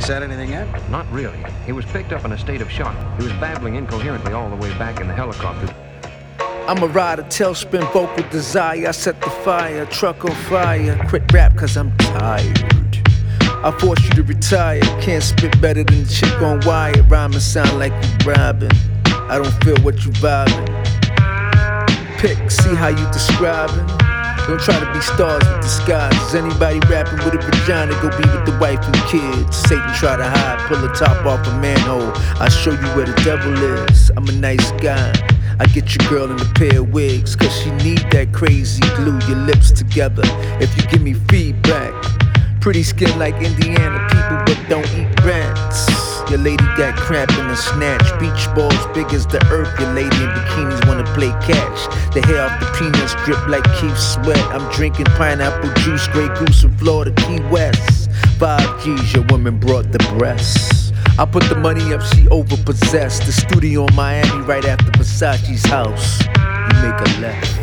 said anything yet? Not really. He was picked up in a state of shock. He was babbling incoherently all the way back in the helicopter. I'm a rider, tailspin, vocal desire. I set the fire, truck on fire. Quit rap cause I'm tired. I force you to retire. Can't spit better than the chick on wire. Rhyming sound like you robbing. I don't feel what you vibing. Pick, see how you describing. Don't try to be stars with disguises. Anybody rapping with a vagina, go be with the wife and kids. Satan try to hide, pull the top off a manhole. I'll show you where the devil is. I'm a nice guy. I get your girl in a pair of wigs, cause she need that crazy glue your lips together. If you give me feedback, pretty skin like Indiana people but don't eat rats. Your lady got cramp in the snatch. Beach balls big as the earth. Your lady in bikinis wanna play catch. The hair off the peanuts drip like Keith Sweat. I'm drinking pineapple juice, Grey Goose from Florida, Key West. 5 G's, your woman brought the breasts. I put the money up, she overpossessed. The studio in Miami right after Versace's house. You make a left.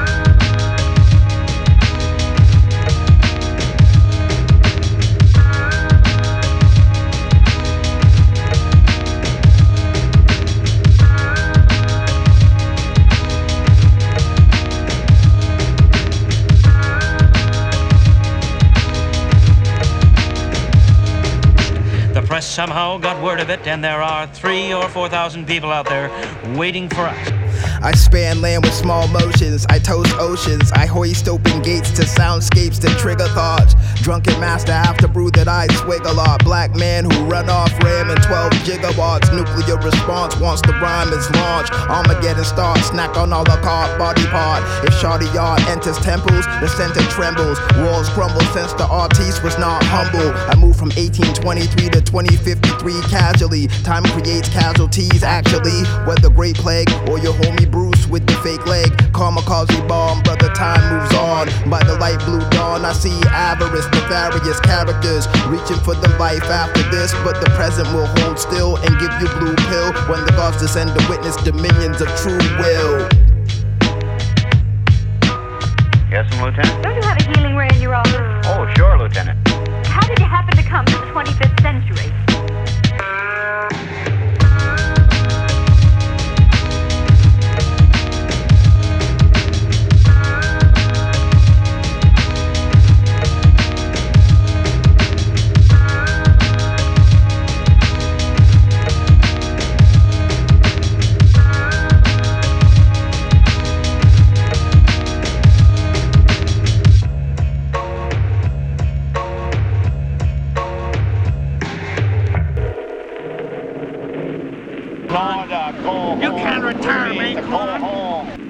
Press somehow got word of it, and there are 3,000 or 4,000 people out there waiting for us. I span land with small motions, I toast oceans, I hoist open gates to soundscapes that trigger thoughts. Drunken master after brew that I swig a lot. Black man who run off RAM and 12 gigawatts. Nuclear response once the rhyme is launched. Armageddon starts, snack on all the car body part. If Shawty Yard enters temples, the center trembles. Walls crumble since the artiste was not humble. I moved from 1823 to 2053 casually. Time creates casualties actually. Whether Great Plague or your homie Bruce with the fake leg. Kamikaze bomb, brother, time moves on. By the light blue dawn, I see avarice, nefarious characters reaching for the life after this. But the present will hold still and give you blue pill when the gods descend to witness dominions of true will. Yes, Lieutenant? Don't you have a healing ray in your office? Oh, sure, Lieutenant. How did you happen to come to the 25th century? Lord, You can't return me. Go home.